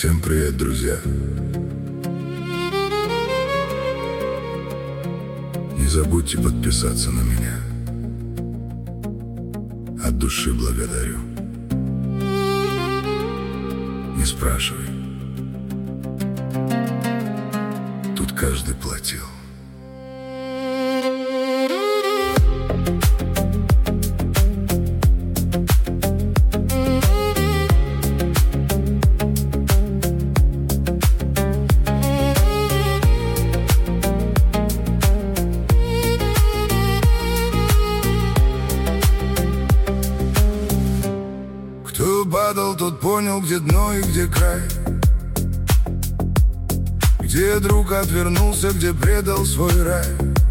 Всем привет, друзья! Не забудьте подписаться на меня. От души благодарю. Не спрашивай. Тут каждый платил. Кто падал, тот понял, где дно и где край, где друг отвернулся, где предал свой рай,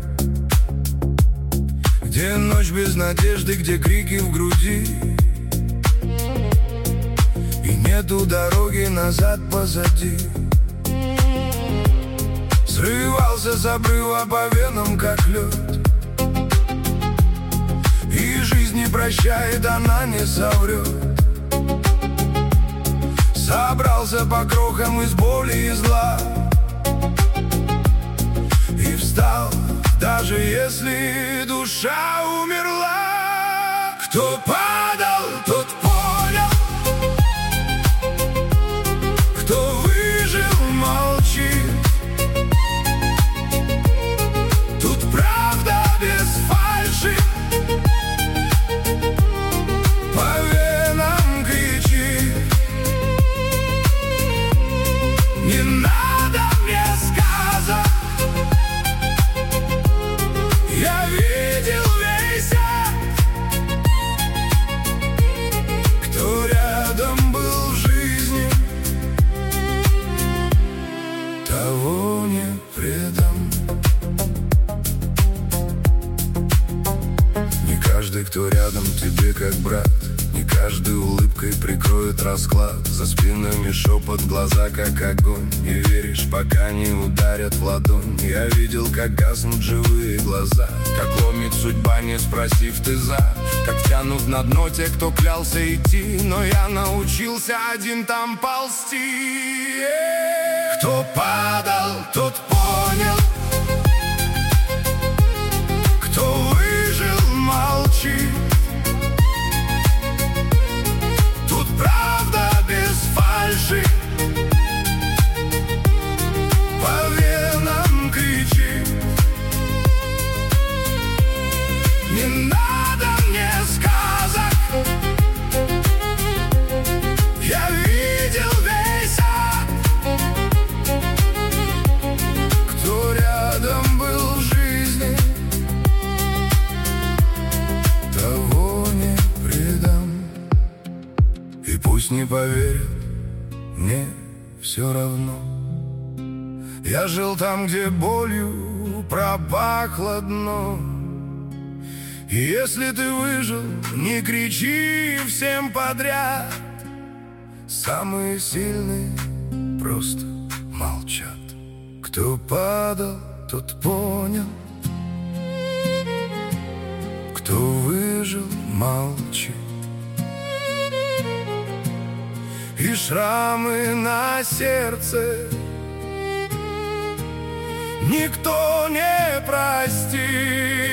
где ночь без надежды, где крики в груди, и нету дороги назад позади. Срывался с обрыва по венам, как лед, и жизнь не прощает, она не соврет. Собрался по крохам из боли и зла и встал, даже если душа умерла. Кто падал, тот понял, кто выжил, молчит. Тут правда без фальши, по венам кричит. Не надо мне сказок, я видел весь ад. Кто рядом был в жизни, того не предам. Не каждый, кто рядом тебе как брат, не каждый улыбкой прикроет расклад. За спинами шепот, глаза как огонь. Не веришь, пока не ударят в ладонь. Я видел, как гаснут живые глаза, как ломит судьба, не спросив ты за. Как тянут на дно те, кто клялся идти, но я научился один там ползти. Кто падал, тот понял, кто выжил, молчит. Правда без фальши, по венам кричит. Не надо мне сказок, я видел весь ад. Кто рядом был в жизни, того не предам. И пусть не поверят, мне все равно. Я жил там, где болью пропахло дно. И если ты выжил, не кричи всем подряд. Самые сильные просто молчат. Кто падал, тот понял, кто выжил, молчит. И шрамы на сердце никто не простит.